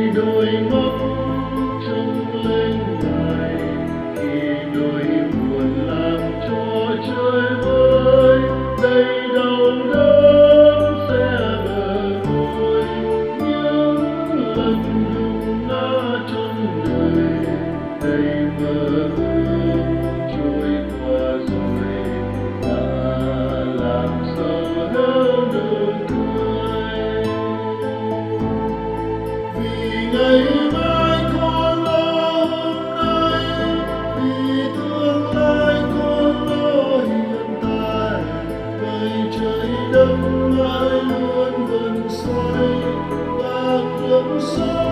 đôi mắt trông lên ngài, khi nỗi buồn làm cho trời ơi đầy đau đớn sẽ bờ vơi. Những lần gục ngã trong đời đầy mơ ước trôi qua rồi, đã làm sao héo nụ cười. Vì ngày mai con lo hôm nay, vì tương lai con lo hiện tại. Vậy trời đất mãi luôn vần xoay và cuộc sống